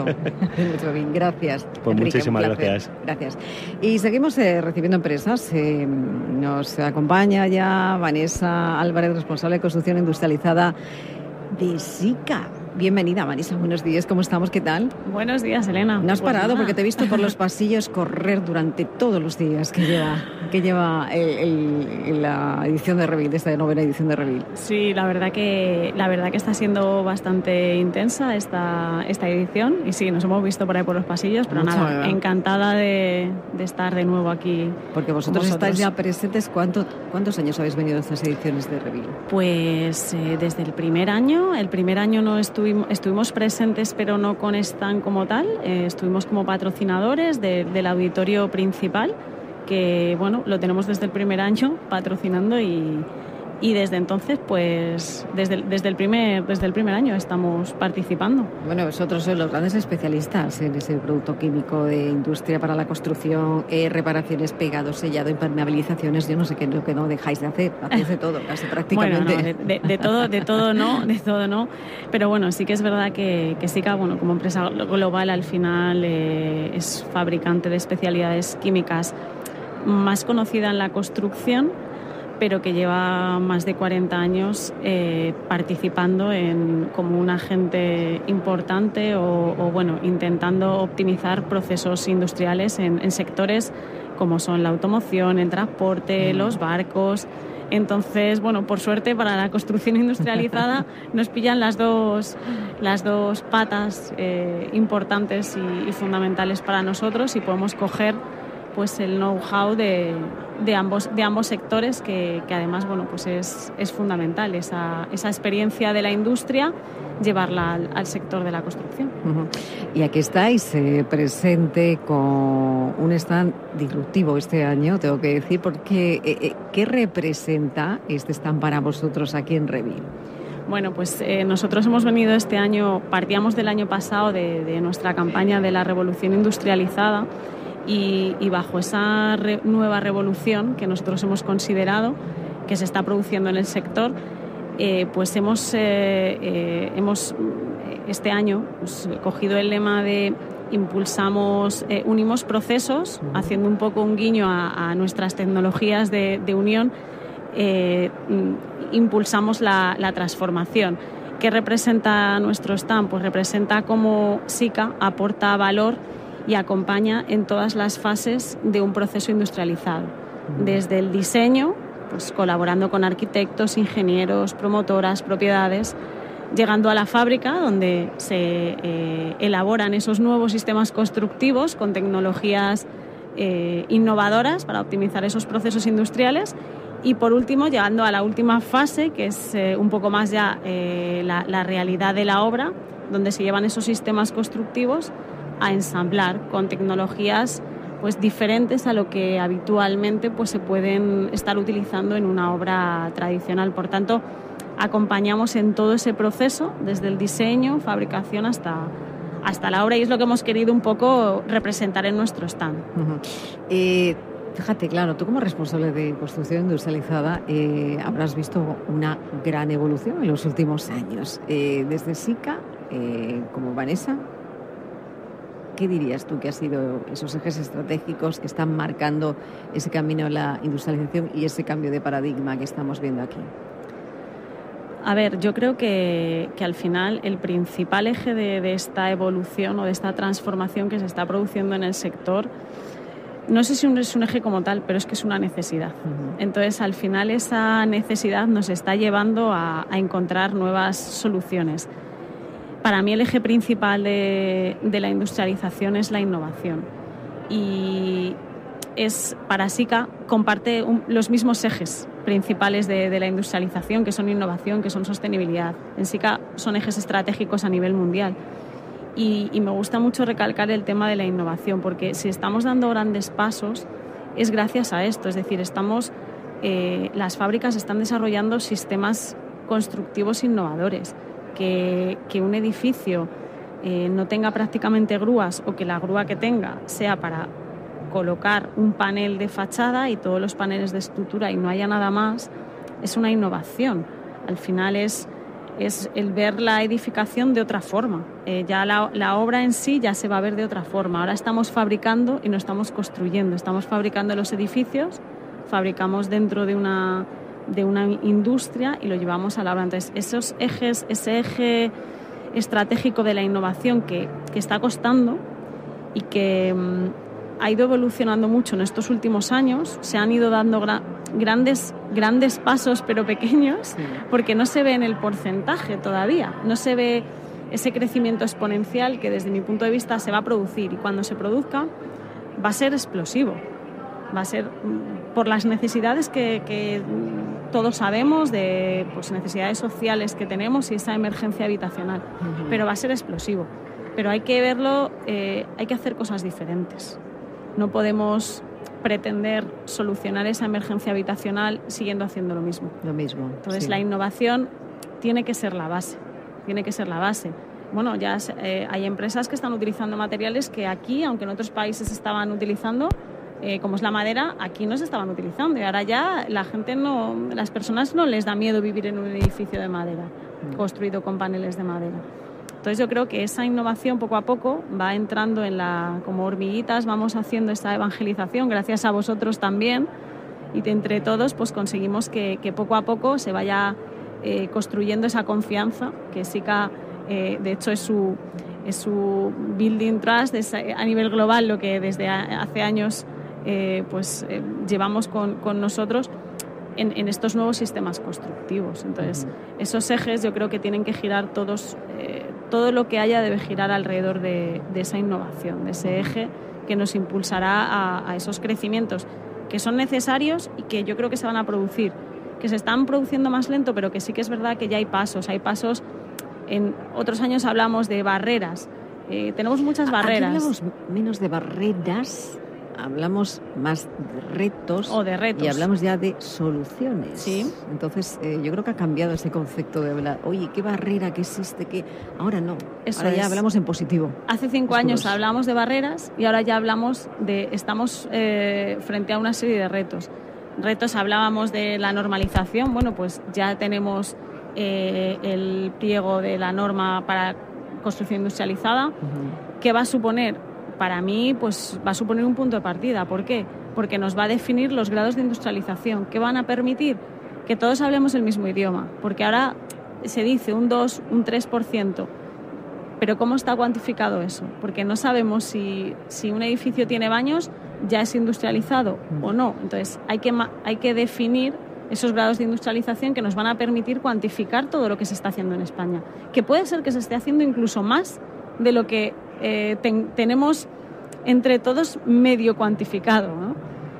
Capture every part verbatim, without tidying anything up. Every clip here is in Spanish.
Gracias. Pues Enrique, muchísimas gracias. Gracias. Y seguimos eh, recibiendo empresas. Eh, nos acompaña ya Vanessa Álvarez, responsable de construcción industrializada de SICA. Bienvenida, Vanessa. Buenos días. ¿Cómo estamos? ¿Qué tal? Buenos días, Elena. No has pues parado nada. Porque te he visto por los pasillos correr durante todos los días que lleva, que lleva el, el, la edición de Revil, esta novena edición de Revil. Sí, la verdad que la verdad que está siendo bastante intensa esta, esta edición y sí, nos hemos visto por ahí por los pasillos, pero Mucho nada, verdad. encantada de, de estar de nuevo aquí. Porque vosotros, vosotros. estáis ya presentes. ¿Cuánto, ¿Cuántos años habéis venido a estas ediciones de Revil? Pues eh, desde el primer año. El primer año no estuvimos, estuvimos presentes, pero no con stand como tal. Eh, estuvimos como patrocinadores de, del auditorio principal, que bueno, lo tenemos desde el primer año patrocinando y, y desde entonces, pues desde el, desde el primer desde el primer año estamos participando. Bueno, vosotros sois los grandes especialistas en ese producto químico de industria para la construcción, eh, reparaciones, pegado, sellado, impermeabilizaciones. Yo no sé qué es lo que no dejáis de hacer, hacéis de todo, casi prácticamente. Bueno, no, de, de, de todo, de todo no, de todo no. Pero bueno, sí que es verdad que, que SICA, bueno, como empresa global, al final eh, es fabricante de especialidades químicas más conocida en la construcción, pero que lleva más de cuarenta años eh, participando en, como un agente importante o, o bueno, intentando optimizar procesos industriales en, en sectores como son la automoción, el transporte, mm. los barcos. Entonces, bueno, por suerte para la construcción industrializada nos pillan las dos, las dos patas eh, importantes y, y fundamentales para nosotros y podemos coger pues el know-how de, de, ambos, de ambos sectores que, que además bueno, pues es, es fundamental esa, esa experiencia de la industria llevarla al, al sector de la construcción. Uh-huh. Y aquí estáis eh, presente con un stand disruptivo este año, tengo que decir, porque eh, ¿qué representa este stand para vosotros aquí en Revil? Bueno, pues eh, nosotros hemos venido este año, partíamos del año pasado de, de nuestra campaña de la revolución industrializada. Y, y bajo esa re, nueva revolución que nosotros hemos considerado que se está produciendo en el sector, eh, pues hemos, eh, eh, hemos este año pues, cogido el lema de impulsamos, eh, unimos procesos, haciendo un poco un guiño a, a nuestras tecnologías de, de unión, eh, impulsamos la, la transformación. ¿Qué representa nuestro stand? Pues representa cómo SICA aporta valor y acompaña en todas las fases de un proceso industrializado. Desde el diseño, pues colaborando con arquitectos, ingenieros, promotoras, propiedades, llegando a la fábrica donde se eh, elaboran esos nuevos sistemas constructivos con tecnologías eh, innovadoras para optimizar esos procesos industriales y por último llegando a la última fase que es eh, un poco más ya eh, la, la realidad de la obra donde se llevan esos sistemas constructivos a ensamblar con tecnologías pues diferentes a lo que habitualmente pues se pueden estar utilizando en una obra tradicional. Por tanto, acompañamos en todo ese proceso, desde el diseño, fabricación hasta, hasta la obra, y es lo que hemos querido un poco representar en nuestro stand. Uh-huh. Eh, fíjate, claro, tú como responsable de construcción industrializada eh, habrás visto una gran evolución en los últimos años. Eh, desde SICA, eh, como Vanessa, ¿qué dirías tú que han sido esos ejes estratégicos que están marcando ese camino a la industrialización y ese cambio de paradigma que estamos viendo aquí? A ver, yo creo que, que al final el principal eje de, de esta evolución o de esta transformación que se está produciendo en el sector, no sé si es un eje como tal, pero es que es una necesidad. Uh-huh. Entonces, al final esa necesidad nos está llevando a, a encontrar nuevas soluciones. Para mí el eje principal de, de la industrialización es la innovación y es, para SICA comparte un, los mismos ejes principales de, de la industrialización, que son innovación, que son sostenibilidad. En SICA son ejes estratégicos a nivel mundial y, y me gusta mucho recalcar el tema de la innovación porque si estamos dando grandes pasos es gracias a esto, es decir, estamos, eh, las fábricas están desarrollando sistemas constructivos innovadores. Que, que un edificio eh, no tenga prácticamente grúas o que la grúa que tenga sea para colocar un panel de fachada y todos los paneles de estructura y no haya nada más, es una innovación. Al final es es el ver la edificación de otra forma. Eh, ya la, la obra en sí ya se va a ver de otra forma. Ahora estamos fabricando y no estamos construyendo. Estamos fabricando los edificios, fabricamos dentro de una, de una industria y lo llevamos a la obra. Entonces, esos ejes, ese eje estratégico de la innovación que, que está costando y que mmm, ha ido evolucionando mucho en estos últimos años, se han ido dando gra- grandes, grandes pasos, pero pequeños, sí. Porque no se ve en el porcentaje todavía, no se ve ese crecimiento exponencial que desde mi punto de vista se va a producir, y cuando se produzca va a ser explosivo, va a ser por las necesidades que, que todos sabemos, de pues, necesidades sociales que tenemos y esa emergencia habitacional, uh-huh. Pero va a ser explosivo, pero hay que verlo, eh, hay que hacer cosas diferentes. No podemos pretender solucionar esa emergencia habitacional siguiendo haciendo lo mismo. Lo mismo. Entonces, sí. La innovación tiene que ser la base. Tiene que ser la base. Bueno, ya eh, hay empresas que están utilizando materiales que aquí, aunque en otros países estaban utilizando, eh, como es la madera, aquí no se estaban utilizando. Y ahora ya la gente no, las personas no les da miedo vivir en un edificio de madera, mm. construido con paneles de madera. Entonces yo creo que esa innovación poco a poco va entrando en la, como hormiguitas, vamos haciendo esa evangelización, gracias a vosotros también, y de entre todos pues conseguimos que, que poco a poco se vaya eh, construyendo esa confianza, que SICA, eh, de hecho es su, es su building trust, es a nivel global lo que desde hace años eh, pues eh, llevamos con, con nosotros en, en estos nuevos sistemas constructivos. Entonces uh-huh. Esos ejes yo creo que tienen que girar todos, eh, todo lo que haya debe girar alrededor de, de esa innovación, de ese eje que nos impulsará a, a esos crecimientos que son necesarios y que yo creo que se van a producir, que se están produciendo más lento, pero que sí que es verdad que ya hay pasos, hay pasos. En otros años hablamos de barreras, eh, tenemos muchas barreras. Aquí hablamos menos de barreras, hablamos más de retos, o de retos. Y hablamos ya de soluciones. Sí. Entonces, eh, yo creo que ha cambiado ese concepto de hablar, oye, ¿qué barrera que existe? Que ahora no, Eso ahora ya es. Hablamos en positivo. Hace cinco años hablamos de barreras y ahora ya hablamos de, estamos eh, frente a una serie de retos. Retos, hablábamos de la normalización, bueno, pues ya tenemos eh, el pliego de la norma para construcción industrializada, uh-huh. que va a suponer, para mí, pues va a suponer un punto de partida. ¿Por qué? Porque nos va a definir los grados de industrialización que van a permitir que todos hablemos el mismo idioma, porque ahora se dice un dos, un tres por ciento, pero ¿cómo está cuantificado eso? Porque no sabemos si, si un edificio tiene baños, ya es industrializado mm. o no. Entonces hay que, hay que definir esos grados de industrialización que nos van a permitir cuantificar todo lo que se está haciendo en España, que puede ser que se esté haciendo incluso más de lo que eh, ten, tenemos entre todos medio cuantificado, ¿no?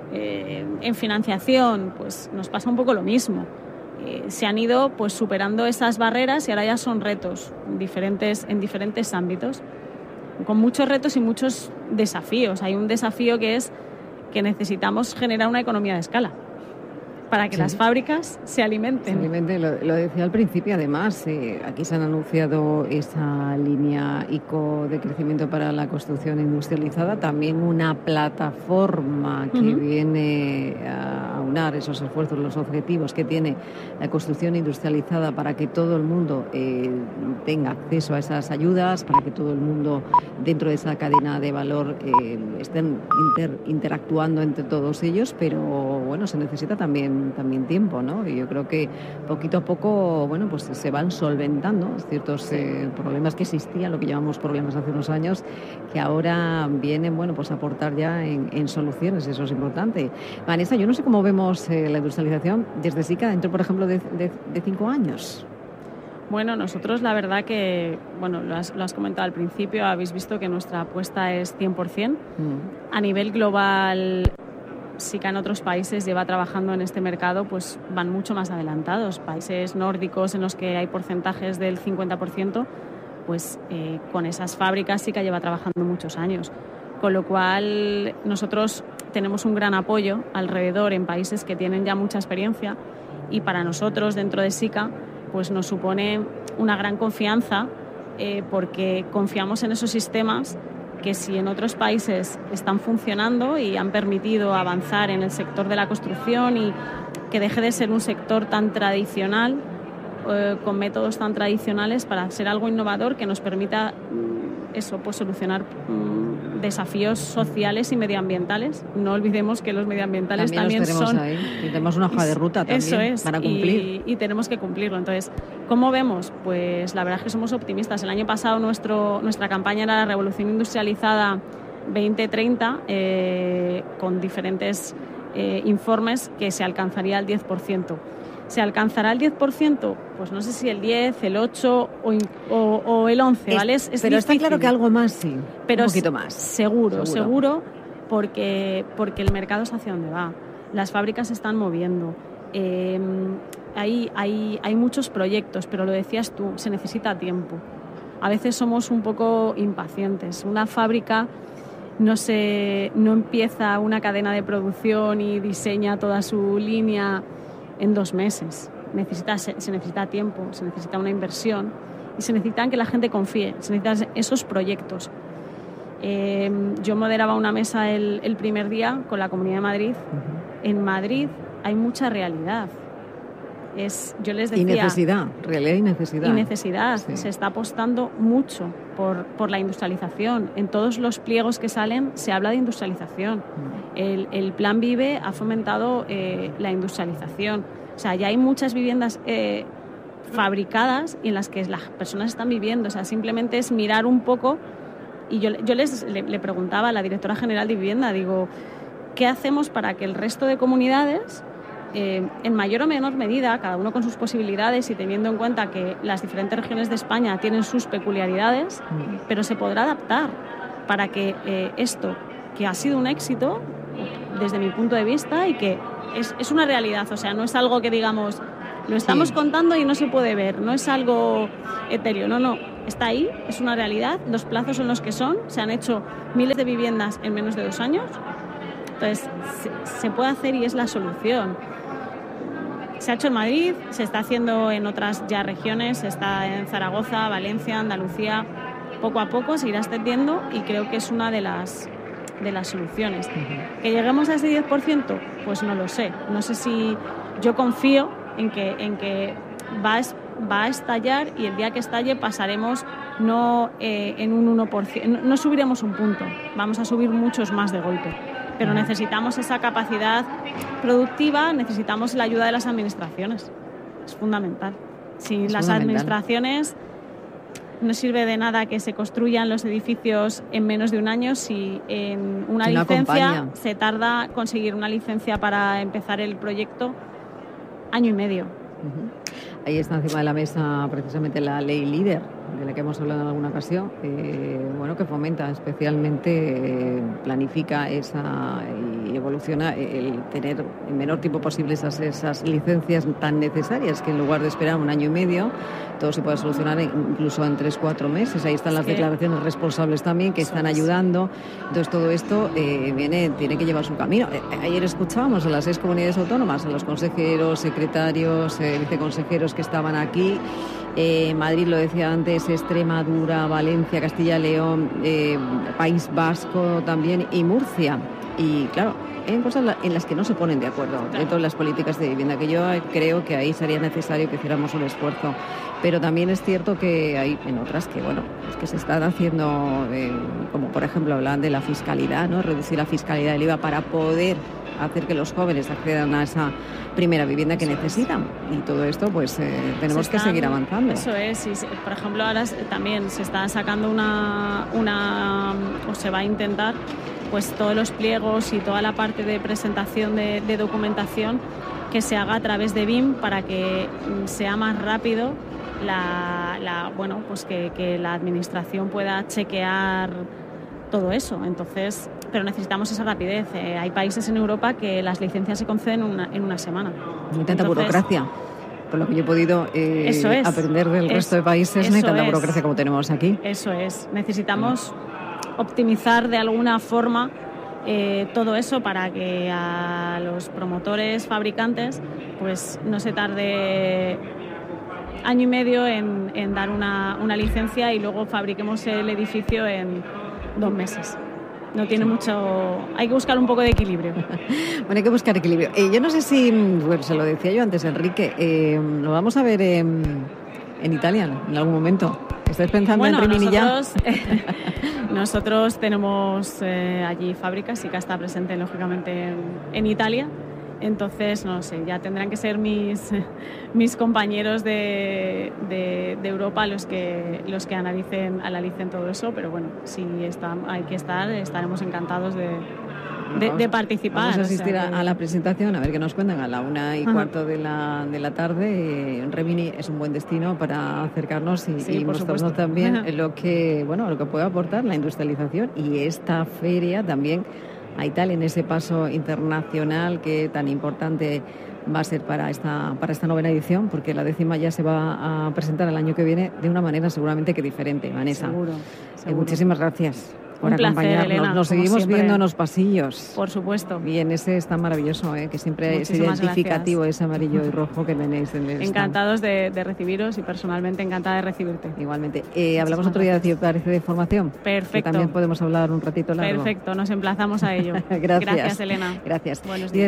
Eh, en financiación, pues nos pasa un poco lo mismo. Eh, se han ido pues superando esas barreras y ahora ya son retos diferentes, en diferentes ámbitos, con muchos retos y muchos desafíos. Hay un desafío que es que necesitamos generar una economía de escala para que sí. las fábricas se alimenten. Se alimenten, lo, lo decía al principio, además, eh, aquí se han anunciado esa línea I C O de crecimiento para la construcción industrializada, también una plataforma que uh-huh. viene a aunar esos esfuerzos, los objetivos que tiene la construcción industrializada para que todo el mundo eh, tenga acceso a esas ayudas, para que todo el mundo dentro de esa cadena de valor eh, estén inter, interactuando entre todos ellos, pero bueno, se necesita también también tiempo, ¿no? Y yo creo que poquito a poco, bueno, pues se van solventando ciertos eh, problemas que existían, lo que llamamos problemas hace unos años, que ahora vienen, bueno, pues a aportar ya en, en soluciones, eso es importante. Vanessa, yo no sé cómo vemos eh, la industrialización desde SICA dentro, por ejemplo, de, de, de cinco años. Bueno, nosotros la verdad que, bueno, lo has, lo has comentado al principio, habéis visto que nuestra apuesta es cien por ciento. Mm. A nivel global, SICA en otros países lleva trabajando en este mercado, pues van mucho más adelantados. Países nórdicos en los que hay porcentajes del cincuenta por ciento, pues eh, con esas fábricas SICA lleva trabajando muchos años. Con lo cual nosotros tenemos un gran apoyo alrededor en países que tienen ya mucha experiencia y para nosotros dentro de SICA pues nos supone una gran confianza eh, porque confiamos en esos sistemas que si en otros países están funcionando y han permitido avanzar en el sector de la construcción y que deje de ser un sector tan tradicional, eh, con métodos tan tradicionales para hacer algo innovador que nos permita eso, pues solucionar mmm, desafíos sociales y medioambientales. No olvidemos que los medioambientales también, también son... Ahí. Y tenemos una hoja de ruta también eso es, para cumplir. Y, y tenemos que cumplirlo. Entonces, ¿cómo vemos? Pues la verdad es que somos optimistas. El año pasado nuestro, nuestra campaña era la Revolución Industrializada veinte treinta, eh, con diferentes eh, informes que se alcanzaría el diez por ciento. ¿Se alcanzará el diez por ciento? Pues no sé si el diez, el ocho o, o, o el once, ¿vale? Es, es pero difícil. Está claro que algo más sí, pero un poquito más. Seguro, seguro, seguro porque, porque el mercado es hacia donde va. Las fábricas se están moviendo. Eh, hay, hay, hay muchos proyectos, pero lo decías tú, se necesita tiempo. A veces somos un poco impacientes. Una fábrica no, se, no empieza una cadena de producción y diseña toda su línea en dos meses. Necesita, se, se necesita tiempo, se necesita una inversión y se necesita que la gente confíe, se necesitan esos proyectos. Eh, yo moderaba una mesa el, el primer día con la Comunidad de Madrid. Uh-huh. En Madrid hay mucha realidad. Es, yo les decía, y necesidad, realidad y necesidad. Y necesidad. Sí. Se está apostando mucho por, por la industrialización. En todos los pliegos que salen se habla de industrialización. Uh-huh. El, el Plan Vive ha fomentado eh, la industrialización. O sea, ya hay muchas viviendas eh, fabricadas y en las que las personas están viviendo. O sea, simplemente es mirar un poco. Y yo, yo les le, le preguntaba a la directora general de vivienda, digo, ¿qué hacemos para que el resto de comunidades, eh, en mayor o menor medida, cada uno con sus posibilidades y teniendo en cuenta que las diferentes regiones de España tienen sus peculiaridades, mm. pero se podrá adaptar para que eh, esto, que ha sido un éxito desde mi punto de vista y que es, es una realidad, o sea, no es algo que digamos, lo estamos sí. contando y no se puede ver, no es algo etéreo, no, no, está ahí, es una realidad, los plazos son los que son, se han hecho miles de viviendas en menos de dos años, entonces se, se puede hacer y es la solución. Se ha hecho en Madrid, se está haciendo en otras ya regiones, está en Zaragoza, Valencia, Andalucía, poco a poco se irá extendiendo y creo que es una de las de las soluciones. Uh-huh. ¿Que lleguemos a ese diez por ciento? Pues no lo sé. No sé si yo confío en que, en que va, a, va a estallar y el día que estalle pasaremos no eh, en un uno por ciento, no, no subiremos un punto, vamos a subir muchos más de golpe. Pero necesitamos esa capacidad productiva, necesitamos la ayuda de las administraciones. Es fundamental. Si es las fundamental. administraciones... No sirve de nada que se construyan los edificios en menos de un año si en una si no licencia acompaña. Se tarda conseguir una licencia para empezar el proyecto año y medio. Uh-huh. Ahí está encima de la mesa precisamente la ley líder, de la que hemos hablado en alguna ocasión, eh, bueno, que fomenta especialmente, eh, planifica esa y evoluciona el tener en menor tiempo posible esas, esas licencias tan necesarias, que en lugar de esperar un año y medio, todo se puede solucionar incluso en tres, cuatro meses. Ahí están las sí. declaraciones responsables también que están ayudando. Entonces todo esto eh, viene, tiene que llevar su camino. Eh, ayer escuchábamos a las seis comunidades autónomas, a los consejeros, secretarios, eh, viceconsejeros que estaban aquí. Eh, Madrid, lo decía antes, Extremadura, Valencia, Castilla y León, eh, País Vasco también y Murcia. Y claro, hay cosas en las que no se ponen de acuerdo dentro de las políticas de vivienda, que yo creo que ahí sería necesario que hiciéramos un esfuerzo. Pero también es cierto que hay en otras que, bueno, pues que se están haciendo, eh, como por ejemplo hablan de la fiscalidad, ¿no? Reducir la fiscalidad del I V A para poder hacer que los jóvenes accedan a esa primera vivienda que necesitan. Y todo esto, pues eh, tenemos están, que seguir avanzando. Eso es. Y, por ejemplo, ahora también se está sacando una, una, o se va a intentar, pues todos los pliegos y toda la parte de presentación de, de documentación que se haga a través de B I M para que sea más rápido la, la bueno, pues que, que la administración pueda chequear todo eso. Entonces, pero necesitamos esa rapidez. Eh, hay países en Europa que las licencias se conceden una, en una semana. Hay tanta Entonces, burocracia. Por lo que yo he podido eh, eso es, aprender del es, resto de países, no hay tanta es, burocracia como tenemos aquí. Eso es. Necesitamos optimizar de alguna forma eh, todo eso para que a los promotores, fabricantes, pues no se tarde año y medio en, en dar una, una licencia y luego fabriquemos el edificio en dos meses. no tiene mucho... Hay que buscar un poco de equilibrio. Bueno, hay que buscar equilibrio. Eh, yo no sé si, bueno, se lo decía yo antes, Enrique, eh, lo vamos a ver eh, en Italia en algún momento. ¿Estáis pensando bueno, en Rimini nosotros, ya? Eh, nosotros tenemos eh, allí fábricas, Sika está presente lógicamente en, en Italia. Entonces, no sé, ya tendrán que ser mis, mis compañeros de, de, de Europa los que, los que analicen, analicen todo eso, pero bueno, si está, hay que estar, estaremos encantados de, de, vamos, de participar. Vamos a asistir o sea, que... a la presentación, a ver qué nos cuentan a la una y Ajá. cuarto de la, de la tarde. Eh, Rimini es un buen destino para acercarnos y, sí, y mostrarnos supuesto. también Ajá. lo que, bueno, lo que puede aportar la industrialización y esta feria también a Italia en ese paso internacional que tan importante va a ser para esta para esta novena edición, porque la décima ya se va a presentar el año que viene de una manera seguramente que diferente, Vanessa. Seguro, seguro. Eh, muchísimas gracias por Un placer, acompañarnos. Elena, Nos seguimos siempre. viendo en los pasillos. Por supuesto. Y en ese está maravilloso, ¿eh? Que siempre Muchísimas es identificativo gracias. ese amarillo y rojo que tenéis en el Encantados de, de recibiros y personalmente encantada de recibirte. Igualmente. Eh, hablamos otro día, si parece, de formación. Perfecto. Que también podemos hablar un ratito largo. Perfecto, nos emplazamos a ello. Gracias. Gracias, Elena. Gracias. Buenos días.